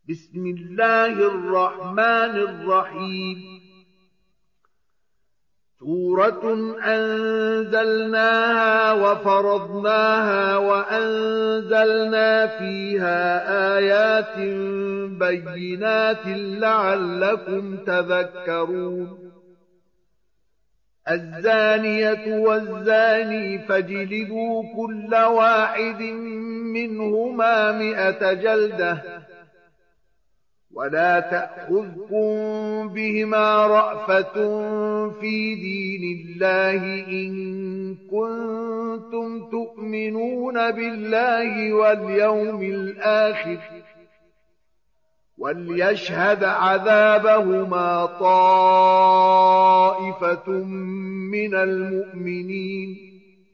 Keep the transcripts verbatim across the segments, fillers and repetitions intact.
بسم الله الرحمن الرحيم سورة أنزلناها وفرضناها وأنزلنا فيها آيات بينات لعلكم تذكرون الزانية والزاني فاجلدوا كل واحد منهما مئة جلدة ولا تأخذكم بهما رأفة في دين الله إن كنتم تؤمنون بالله واليوم الآخر وليشهد عذابهما طائفة من المؤمنين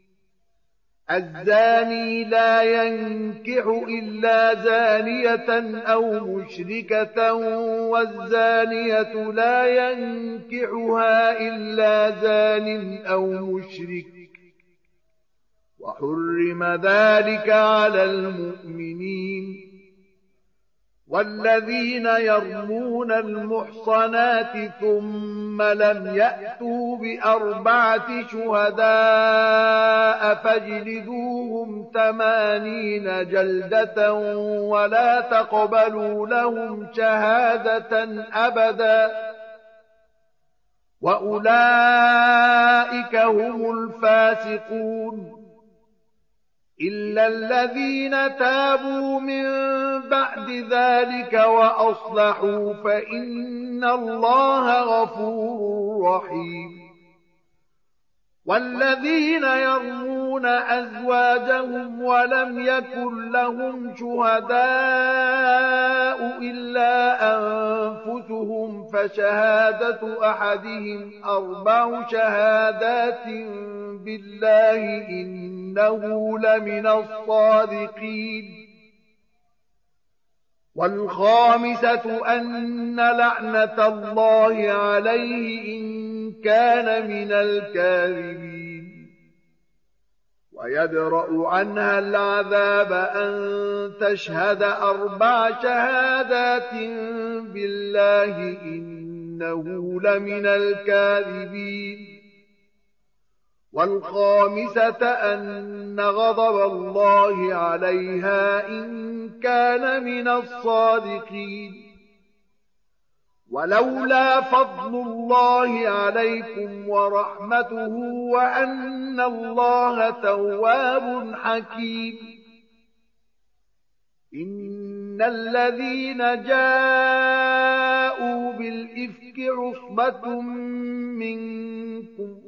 الزاني لا ينكح إلا زانية أو مشركة والزانية لا ينكحها إلا زان أو مشرك وحرم ذلك على المؤمنين والذين يرمون المحصنات ثم لم يأتوا بأربعة شهداء فاجلدوهم ثمانين جلدة ولا تقبلوا لهم شهادة أبدا وأولئك هم الفاسقون إلا الذين تابوا من بعد ذلك وأصلحوا فإن الله غفور رحيم والذين يرمون أزواجهم ولم يكن لهم شهداء إلا أنفسهم فشهادة أحدهم أربع شهادات بالله إنه لمن الصادقين والخامسة أن لعنة الله عليه إن كان من الكاذبين ويدرأ عنها العذاب أن تشهد أربع شهادات بالله إنه لمن الكاذبين والخامسة أن غضب الله عليها إن كان من الصادقين ولولا فضل الله عليكم ورحمته وأن الله تواب حكيم إن الذين جاءوا بالإفك عصبة منكم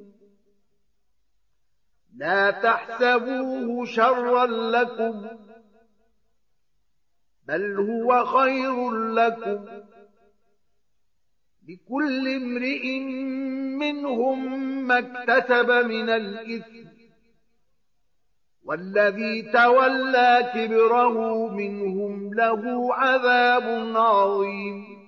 لا تحسبوه شرا لكم بل هو خير لكم لكل امرئ منهم ما اكتسب من الإثم والذي تولى كبره منهم له عذاب عظيم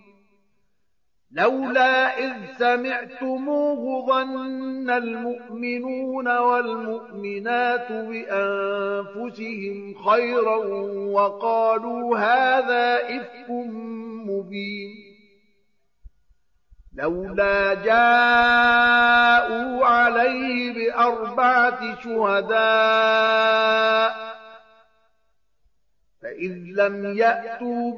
لولا إذ سمعتموه ظن المؤمنون والمؤمنات بأنفسهم خيرا وقالوا هذا إفك مبين لولا جاءوا عليه بأربعة شهداء فإذ لم يأتوا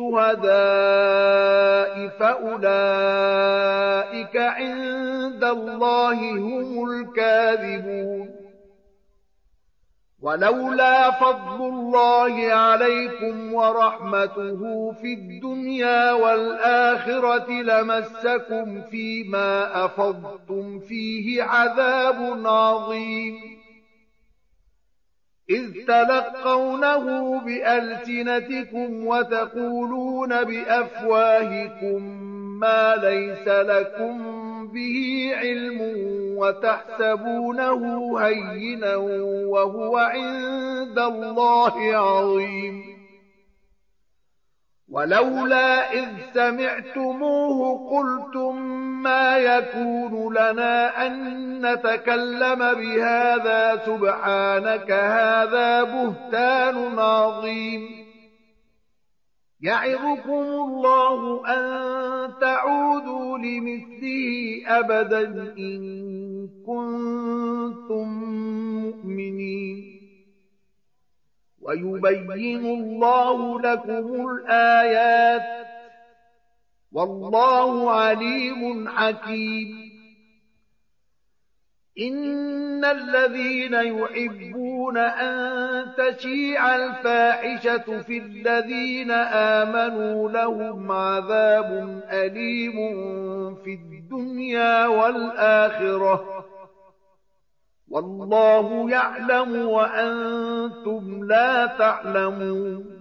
بالشهداء فأولئك عند الله هم الكاذبون ولولا فضل الله عليكم ورحمته في الدنيا والآخرة لمسكم فيما أفضتم فيه عذاب عظيم إذ تلقونه بألسنتكم وتقولون بأفواهكم ما ليس لكم به علم وتحسبونه هينا وهو عند الله عظيم ولولا إذ سمعتموه قلتم ما يكون لنا أن نتكلم بهذا سبحانك هذا بهتان عظيم يعظكم الله أن تعودوا لمثله أبدا إن كنتم مؤمنين ويبين الله لكم الآيات والله عليم حكيم إن الذين يحبون أن تشيع الفاحشة في الذين آمنوا لهم عذاب أليم في الدنيا والآخرة والله يعلم وأنتم لا تعلمون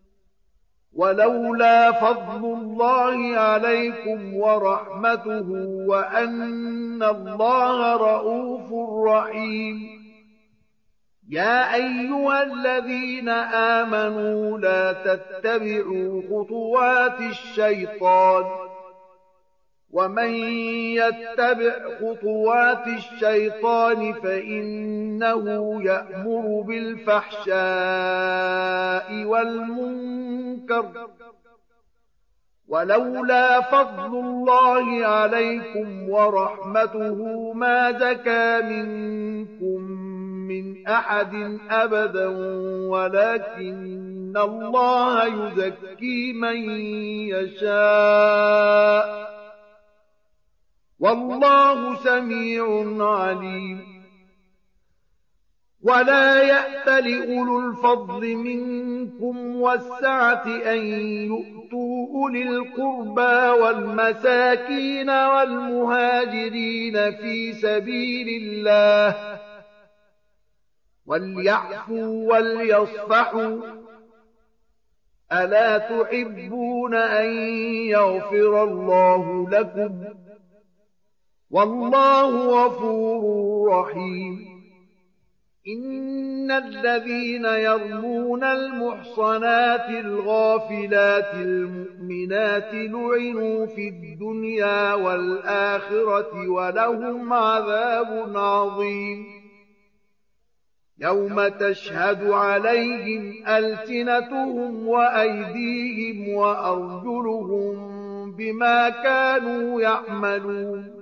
ولولا فضل الله عليكم ورحمته وأن الله رءوف رحيم يا أيها الذين آمنوا لا تتبعوا خطوات الشيطان ومن يتبع خطوات الشيطان فإنه يأمر بالفحشاء والمنكر ولولا فضل الله عليكم ورحمته ما زكى منكم من أحد أبدا ولكن الله يزكي من يشاء والله سميع عليم ولا يأت لأولو الفضل منكم والسعة أن يؤتوا أولي القربى والمساكين والمهاجرين في سبيل الله وليعفوا وليصفحوا ألا تحبون أن يغفر الله لكم والله غفور رحيم إن الذين يرمون المحصنات الغافلات المؤمنات لعنوا في الدنيا والآخرة ولهم عذاب عظيم يوم تشهد عليهم ألسنتهم وأيديهم وأرجلهم بما كانوا يعملون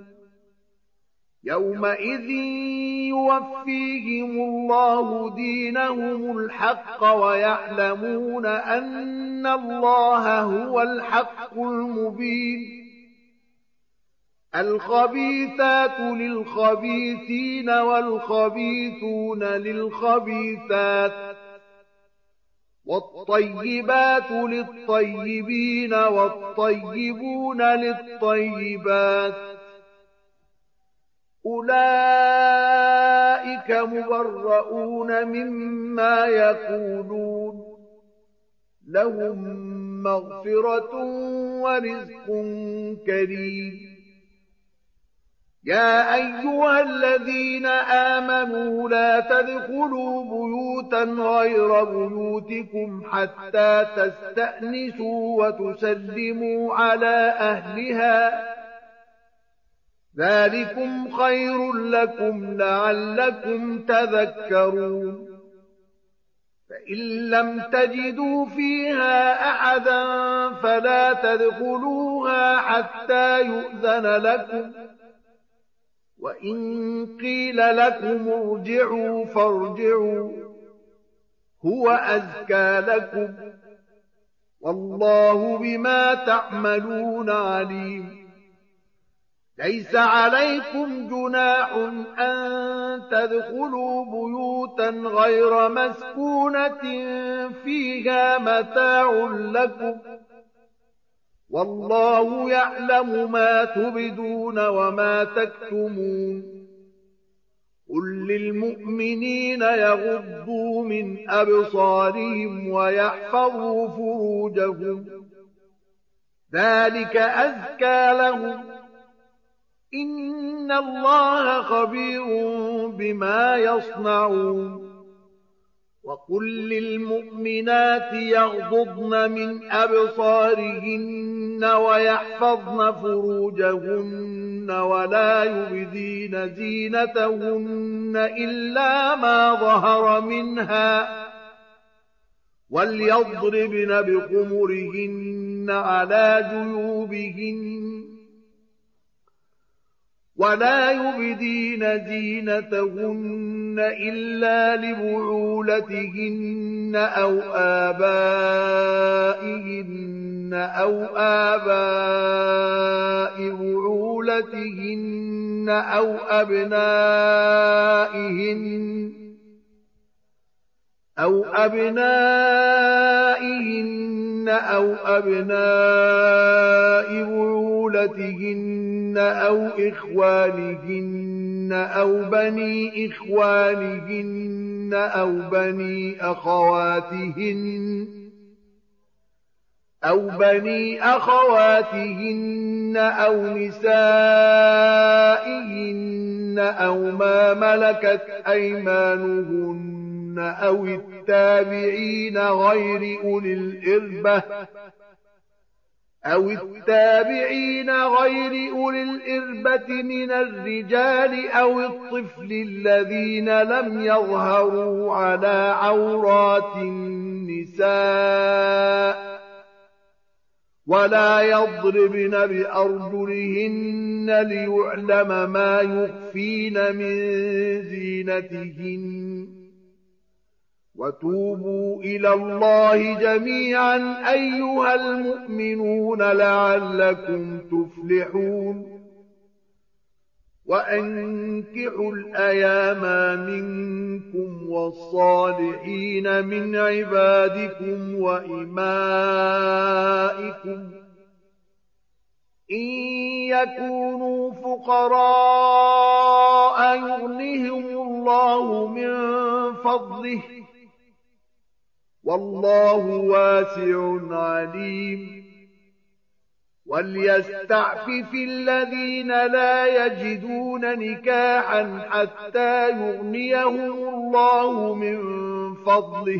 يومئذ يوفيهم الله دينهم الحق ويعلمون أن الله هو الحق المبين الخبيثات للخبيثين والخبيثون للخبيثات والطيبات للطيبين والطيبون للطيبات أولئك مبرؤون مما يقولون لهم مغفرة ورزق كريم يا أيها الذين آمنوا لا تدخلوا بيوتا غير بيوتكم حتى تستأنسوا وتسلموا على أهلها ذلكم خير لكم لعلكم تذكرون فإن لم تجدوا فيها أحدا فلا تدخلوها حتى يؤذن لكم وإن قيل لكم ارجعوا فارجعوا هو أزكى لكم والله بما تعملون عليم ليس عليكم جناح أن تدخلوا بيوتا غير مسكونة فيها متاع لكم والله يعلم ما تبدون وما تكتمون قل للمؤمنين يغضوا من أبصارهم ويحفظوا فروجهم ذلك أزكى لهم إن الله خبير بما يصنعون وقل للمؤمنات يغضضن من أبصارهن ويحفظن فروجهن ولا يبدين زينتهن إلا ما ظهر منها وليضربن بخمرهن على جيوبهن ولا يبدين زينتهن إلا لبعولتهن أو آبائهن أو آباء بعولتهن أو أبنائهن أو أبنائهن أو أبناء بعولتهن أو إخوانهن أو بني إخوانهن أو بني أخواتهن أو بني أخواتهن أو نسائهن أو ما ملكت أيمانهن أو التابعين غير أولي الإربة أو التابعين غير أولي الإربة من الرجال أو الطفل الذين لم يظهروا على عورات النساء ولا يضربن بأرجلهن ليعلم ما يخفين من زينتهن وتوبوا إلى الله جميعا أيها المؤمنون لعلكم تفلحون وأنكحوا الأيام منكم والصالحين من عبادكم وإمائكم إن يكونوا فقراء يغنهم الله من فضله والله واسع عليم وليستعفف الذين لا يجدون نكاحا حتى يغنيهم الله من فضله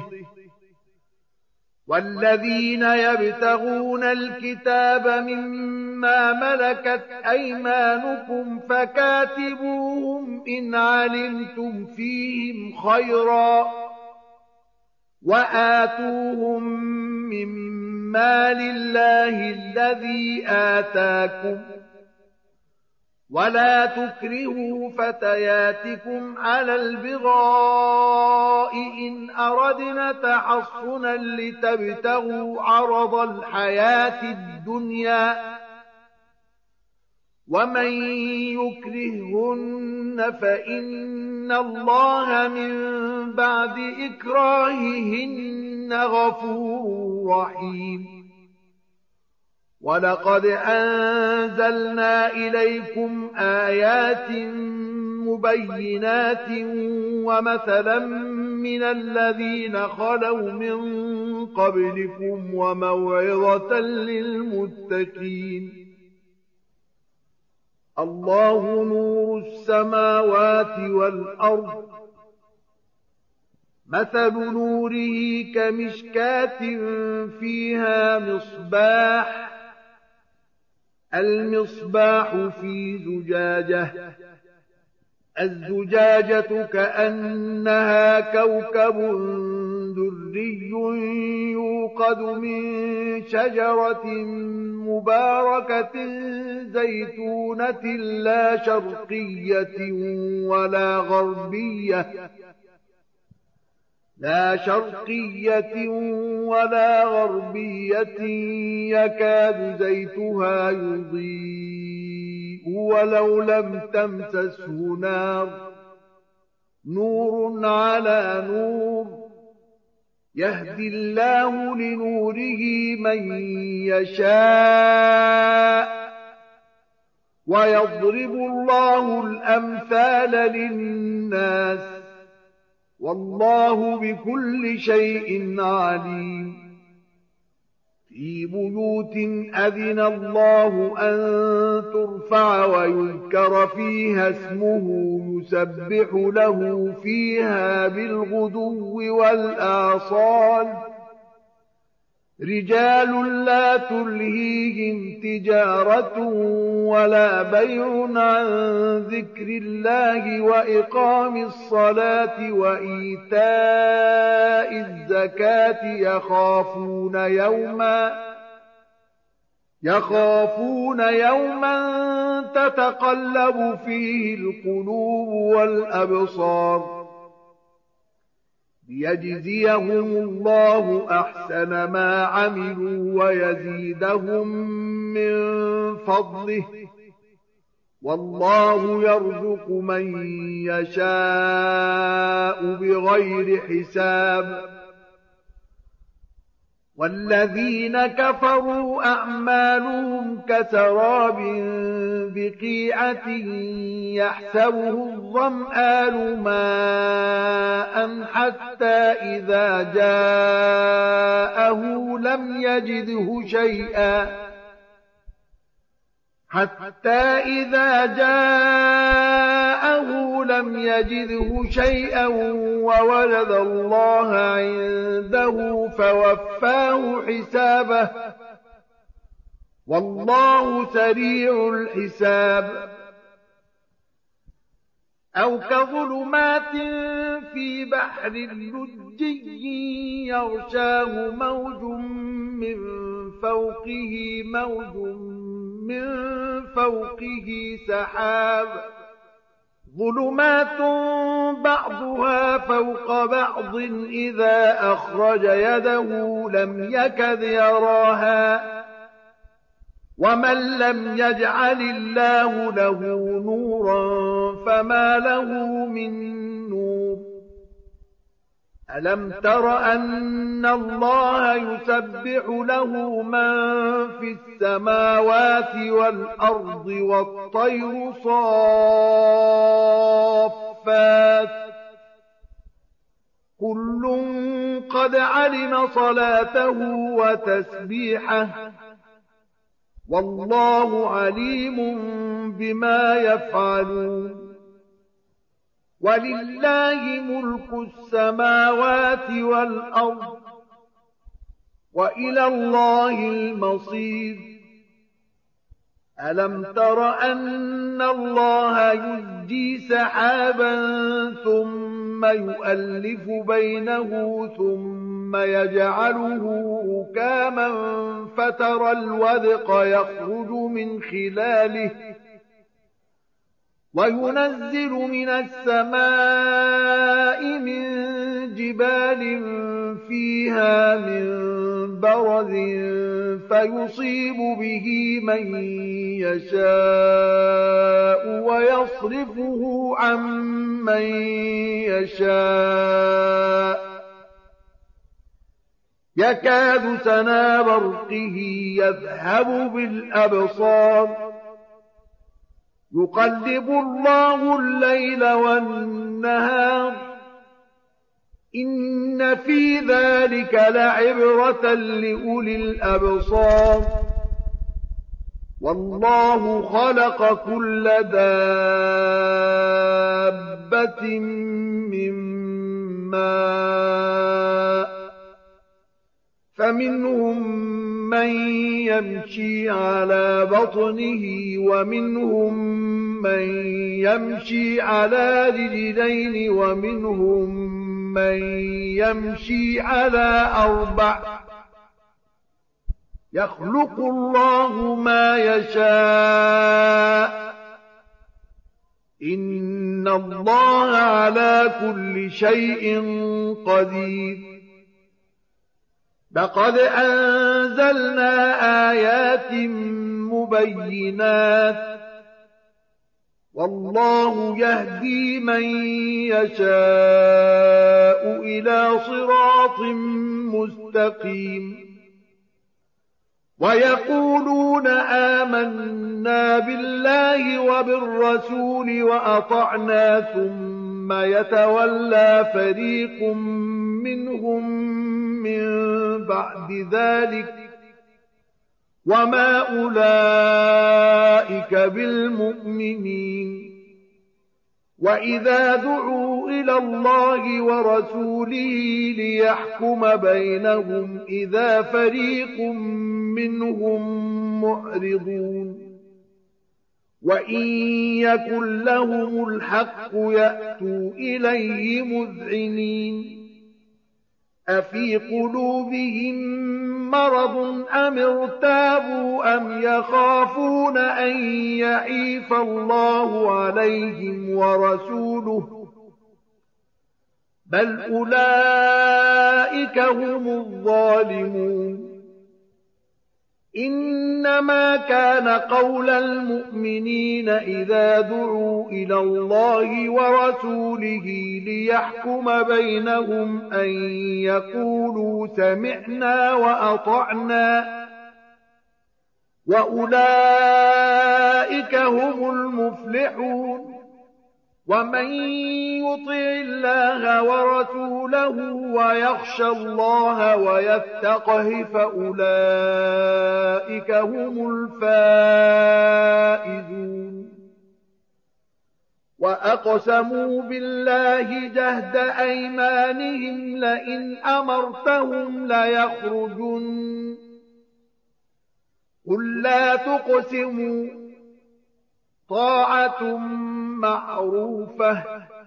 والذين يبتغون الكتاب مما ملكت أيمانكم فكاتبوهم إن علمتم فيهم خيرا وآتوهم مما لله الذي آتاكم ولا تكرهوا فتياتكم على البغاء إن أردنا تحصنا لتبتغوا عرض الحياة الدنيا ومن يكرهن فإن الله من بعد إكراههن غفور رحيم ولقد أنزلنا إليكم آيات مبينات ومثلا من الذين خلوا من قبلكم وموعظة للمتقين الله نور السماوات والأرض مثل نوره كمشكاة فيها مصباح المصباح في زجاجة الزجاجة كأنها كوكب دري يوقد من شجرة مباركة زيتونة لا شرقية ولا غربية لا شرقية ولا غربية يكاد زيتها يضيء ولو لم تمسسه نار نور على نور يهدي الله لنوره من يشاء ويضرب الله الأمثال للناس والله بكل شيء عليم في بيوت أذن الله أن ترفع ويذكر فيها اسمه يسبح له فيها بالغدو والآصال رجال لا تلهيهم تجارة ولا بيع عن ذكر الله وإقام الصلاة وإيتاء الزكاة يخافون يوما يخافون يوما تتقلب فيه القلوب والأبصار ليجزيهم الله أحسن ما عملوا ويزيدهم من فضله والله يرزق من يشاء بغير حساب والذين كفروا أعمالهم كسراب بقيعة يحسبه الظمآن ماء حتى إذا جاءه لم يجده شيئا حتى إذا جاءه لم يجده شيئا ووجد الله عنده فوفاه حسابه والله سريع الحساب أو كظلمات في بحر لجي يغشاه موج من فوقه موج من فوقه سحاب ظلمات بعضها فوق بعض إذا أخرج يده لم يكد يراها ومن لم يجعل الله له نورا فما له من نور ألم تر أن الله يسبح له من في السماوات والأرض والطير صافات كل قد علم صلاته وتسبيحه والله عليم بما يفعلون ولله ملك السماوات والأرض وإلى الله المصير ألم تر أن الله يزجي سحابا ثم يؤلف بينه ثم يجعله ركاما فترى الودق يخرج من خلاله وينزل من السماء من جبال فيها من برد فيصيب به من يشاء ويصرفه عن من يشاء يكاد سنا برقه يذهب بالأبصار يقلب الله الليل والنهار إن في ذلك لعبرة لأولي الأبصار والله خلق كل دابة من ماء فمنهم من يمشي على بطنه ومنهم من يمشي على رجلين ومنهم من يمشي على أربع يخلق الله ما يشاء إن الله على كل شيء قدير لقد أنزلنا آيات مبينات والله يهدي من يشاء إلى صراط مستقيم ويقولون آمنا بالله وبالرسول وأطعنا ثم يتولى فريق منهم من بعد ذلك وما أولئك بالمؤمنين وَإِذَا دُعُوا إِلَى اللَّهِ وَرَسُولِهِ لِيَحْكُمَ بَيْنَهُمْ إِذَا فَرِيقٌ مِّنْهُم مُّعْرِضُونَ وَإِن يَكُن لَّهُمُ الْحَقُّ يَأْتُوا إِلَيْهِ مُذْعِنِينَ أَفِي قُلُوبِهِم مَّرَضٌ أَمِ ارْتَابُوا أَمْ يَخَافُونَ أَن يَحِيفَ اللَّهُ عَلَيْهِمْ وَرَسُولُهُ بَلْ أُولَٰئِكَ هُمُ الظَّالِمُونَ إِنَّمَا كَانَ قَوْلَ الْمُؤْمِنِينَ إِذَا دُعُوا إِلَى اللَّهِ وَرَسُولِهِ لِيَحْكُمَ بَيْنَهُمْ أَن يَقُولُوا سَمِعْنَا وَأَطَعْنَا وَأُولَٰئِكَ هُمُ الْمُفْلِحُونَ وَمَن يُطِعِ اللَّهَ وَرَسُولَهُ وَيَخْشَ اللَّهَ وَيَتَّقْهِ فَأُولَٰئِكَ هُمُ الْفَائِزُونَ وَأَقْسَمُوا بِاللَّهِ جَهْدَ أَيْمَانِهِمْ لَئِنْ أَمَرْتَهُمْ لَيَخْرُجُنَّ قُل لَّا تُقْسِمُوا طَاعَةٌ مَّعْرُوفَةٌ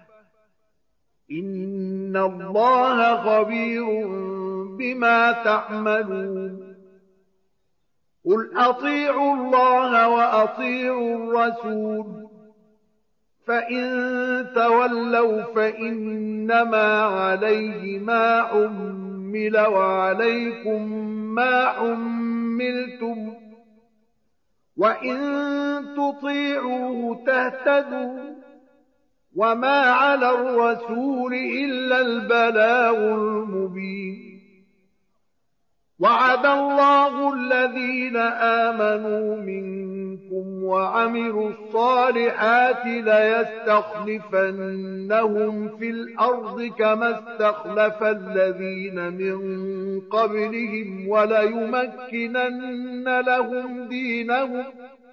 إِنَّ اللَّهَ خَبِيرٌ بِمَا تَعْمَلُونَ قُلْ أَطِيعُوا اللَّهَ وَأَطِيعُوا الرَّسُولَ فَإِن تَوَلَّوْا فَإِنَّمَا عَلَيْهِ مَا حُمِّلَ وَعَلَيْكُم مَّا حُمِّلْتُمْ وَإِن تُطِيعُوهُ تَهْتَدُوا وَمَا عَلَى الرَّسُولِ إِلَّا الْبَلَاغُ الْمُبِينُ وَعَدَ اللَّهُ الَّذِينَ آمَنُوا مِنكُمْ وَعَمِلُوا الصَّالِحَاتِ لَيَسْتَخْلِفَنَّهُمْ فِي الْأَرْضِ كَمَا اسْتَخْلَفَ الَّذِينَ مِن قَبْلِهِمْ وَلَيُمَكِّنَنَّ لَهُمْ دِينَهُمْ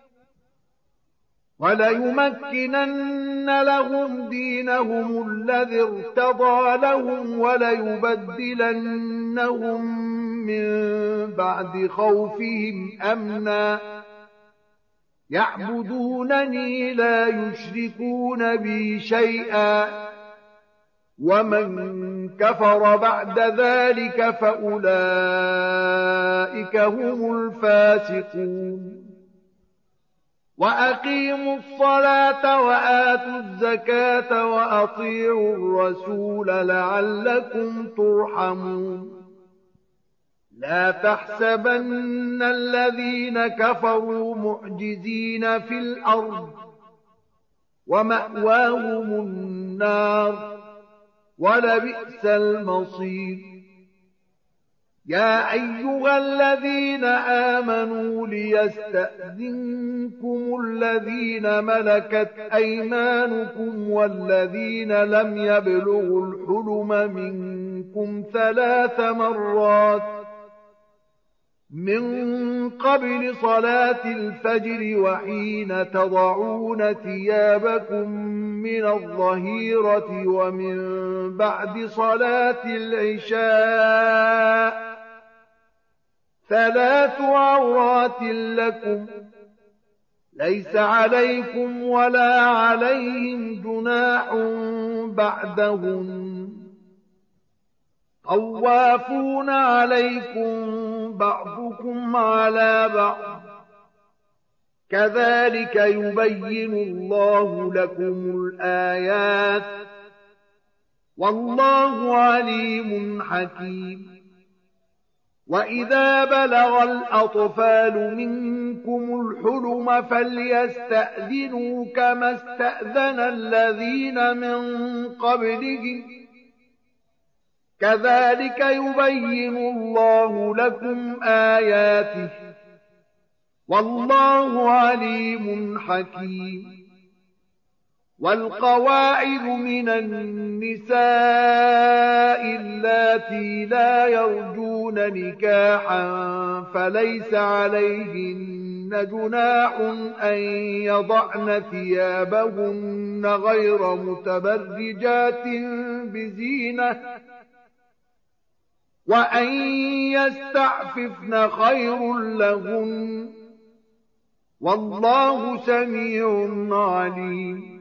وَلَيُمَكِّنَنَّ لَهُمْ دِينَهُمُ الَّذِي ارْتَضَىٰ لَهُمْ وَلَيُبَدِّلَنَّهُم مِّن بَعْدِ خَوْفِهِمْ أَمْنًا يَعْبُدُونَنِي لَا يُشْرِكُونَ بِي شَيْئًا وَمَن كَفَرَ بَعْدَ ذَٰلِكَ فَأُولَٰئِكَ هُمُ الْفَاسِقُونَ وَأَقِيمُوا الصَّلَاةَ وَآتُوا الزَّكَاةَ وَأَطِيعُوا الرَّسُولَ لَعَلَّكُمْ تُرْحَمُونَ لَا تَحْسَبَنَّ الَّذِينَ كَفَرُوا مُعْجِزِينَ فِي الْأَرْضِ وَمَأْوَاهُمُ النَّارُ وَلَبِئْسَ الْمَصِيرُ يَا أَيُّهَا الَّذِينَ آمَنُوا لِيَسْتَأْذِنكُمُ الَّذِينَ مَلَكَتْ أَيْمَانُكُمْ وَالَّذِينَ لَمْ يَبْلُغُوا الْحُلُمَ مِنكُمْ ثَلَاثَ مَرَّاتٍ مِّن قَبْلِ صَلَاةِ الْفَجْرِ وَحِينَ تَضَعُونَ ثِيَابَكُم مِّنَ الظَّهِيرَةِ وَمِن بَعْدِ صَلَاةِ الْعِشَاءِ ثَلَاثُ عَوْرَاتٍ لَّكُمْ لَيْسَ عَلَيْكُمْ وَلَا عَلَيْهِمْ جُنَاحٌ بَعْدَهُنَّ طَوَّافُونَ عَلَيْكُم بَعْضُكُمْ عَلَىٰ بَعْضٍ كَذَٰلِكَ يُبَيِّنُ اللَّهُ لَكُمُ الْآيَاتِ وَاللَّهُ عَلِيمٌ حَكِيمٌ وَإِذَا بَلَغَ الْأَطْفَالُ مِنكُمُ الْحُلُمَ فَلْيَسْتَأْذِنُوا كَمَا اسْتَأْذَنَ الَّذِينَ مِن قَبْلِهِمْ كَذَٰلِكَ يُبَيِّنُ اللَّهُ لَكُمْ آيَاتِهِ وَاللَّهُ عَلِيمٌ حَكِيمٌ وَالْقَوَاعِدُ مِنَ النِّسَاءِ اللَّاتِي لَا يَرْجُونَ نِكَاحًا فَلَيْسَ عَلَيْهِنَّ جناح أن يضعن ثيابهن غير متبرجات بزينة وأن يستعففن خير لهن والله سميع عليم.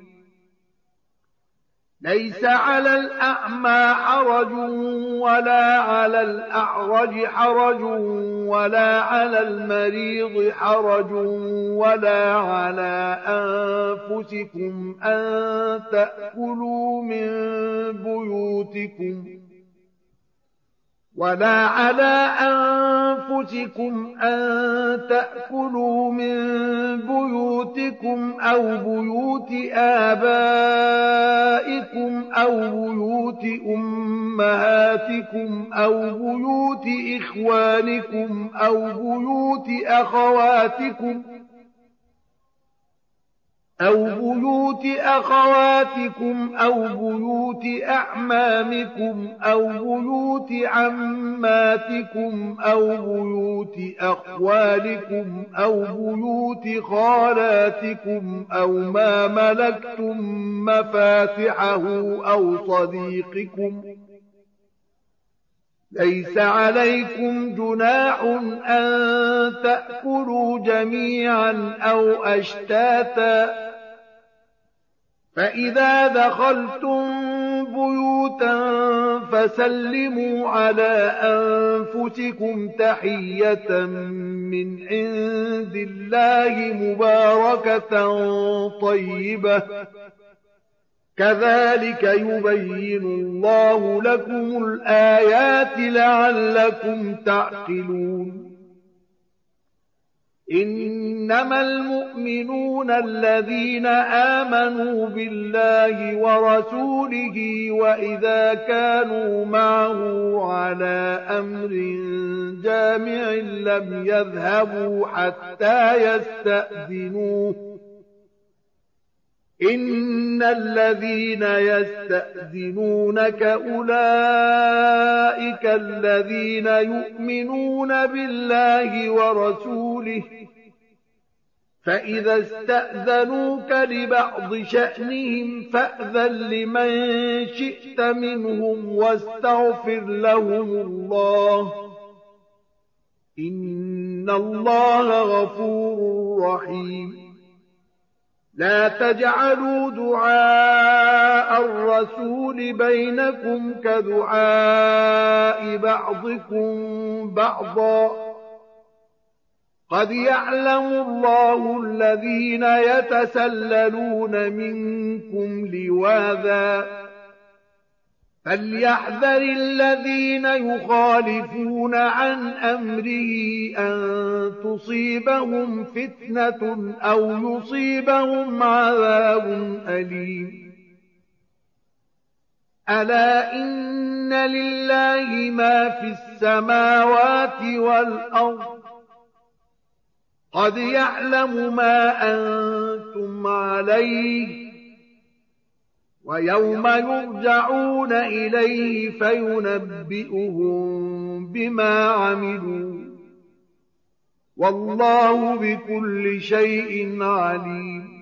ليس على الأعمى حرج ولا على الأعرج حرج ولا على المريض حرج ولا على أنفسكم أن تأكلوا من بيوتكم ولا على أنفسكم أن تأكلوا من بيوتكم أو بيوت آبائكم أو بيوت أمهاتكم أو بيوت إخوانكم أو بيوت أخواتكم أو بيوت أخواتكم أو بيوت أعمامكم أو بيوت عماتكم أو بيوت أخوالكم أو بيوت خالاتكم أو ما ملكتم مفاتحه أو صديقكم. ليس عليكم جناح أن تأكلوا جميعا أو أشتاتا فإذا دخلتم بيوتا فسلموا على أنفسكم تحية من عند الله مباركة طيبة كذلك يبين الله لكم الآيات لعلكم تعقلون. إنما المؤمنون الذين آمنوا بالله ورسوله وإذا كانوا معه على أمر جامع لم يذهبوا حتى يستأذنوه. إن الذين يستأذنونك أولئك الذين يؤمنون بالله ورسوله فإذا استأذنوك لبعض شأنهم فأذن لمن شئت منهم واستغفر لهم الله إن الله غفور رحيم. لا تجعلوا دعاء الرسول بينكم كدعاء بعضكم بعضا قد يعلم الله الذين يتسللون منكم لواذا فليحذر الذين يخالفون عن أمره أن تصيبهم فتنة أو يصيبهم عذاب أليم. ألا إن لله ما في السماوات والأرض قد يعلم ما أنتم عليه ويوم يرجعون إليه فينبئهم بما عملوا والله بكل شيء عليم.